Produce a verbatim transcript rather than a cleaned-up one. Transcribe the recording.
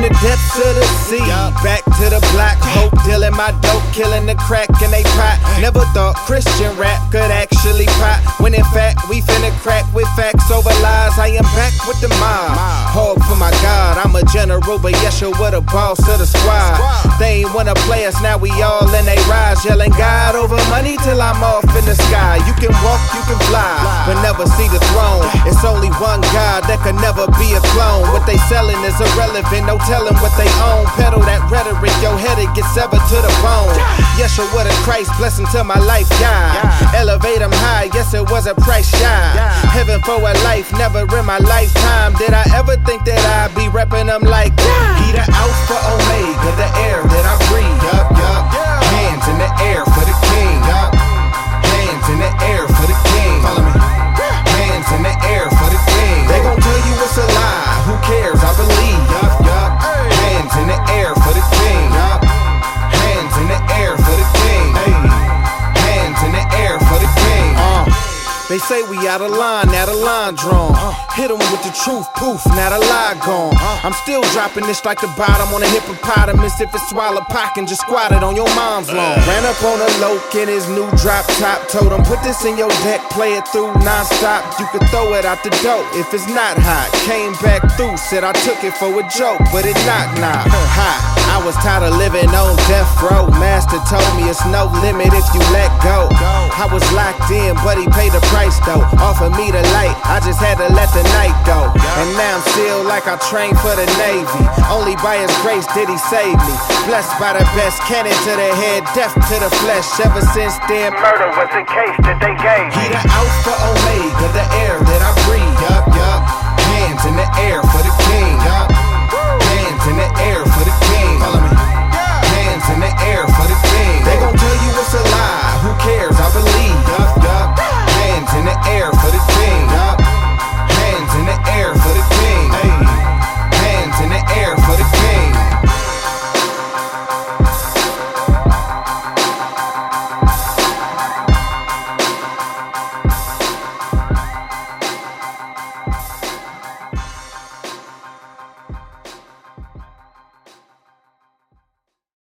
the depths of the sea. Back to the block, hope dealing my dope, killing the crack in they pot. Never thought Christian rap could actually pop, when in fact we finna crack with facts over lies. I am back with the mob, hog for my God. I'm a general, but Yeshua with a boss of the squad. They ain't wanna play us, now we all in they rise, yelling God over money till I'm off in the sky. You can walk, you can fly, but never see the throne. It's only one God that could never be a clone. What they selling is irrelevant, no telling what they own. Pedal that rhetoric, your head it gets severed to the bone. Yeshua with a Christ, blessing to my life, yeah. Elevate him high, yes it was a price, yeah. Heaven for a life, never in my lifetime did I ever think that I'd be repping him like yeah. He the Alpha Omega, the air that I breathe. Yup, yup. Hands in the air for the king. Yup. Hands in the air for the king. Follow me. Hands in the air for the king. They gon' tell you it's a lie. Who cares? I believe. Yup, yup. Hands in the air for the king. Yup. Hands in the air for the king. Hey. Hands in the air for the king. Uh. They say we out of line, now the line drawn. Uh, hit them with the truth, poof, now the lie gone. Uh, I'm still dropping this like the bottom on a hippopotamus. If it's swallow pock and just squat it on your mom's lawn. Ran up on a loke in his new drop top. Told him put this in your deck, play it through non-stop. You could throw it out the dope if it's not hot. Came back through, said I took it for a joke, but it knock knock. Hot. I was tired of living on death row. Master told me it's no limit if you let go. I was locked in, but he paid the price though. Offered me the light, I just had to let the night go. And now I'm still like I trained for the Navy. Only by his grace did he save me. Blessed by the best, cannon to the head, death to the flesh. Ever since then, murder was the case that they gave me. He the Alpha Omega, the air that I breathe.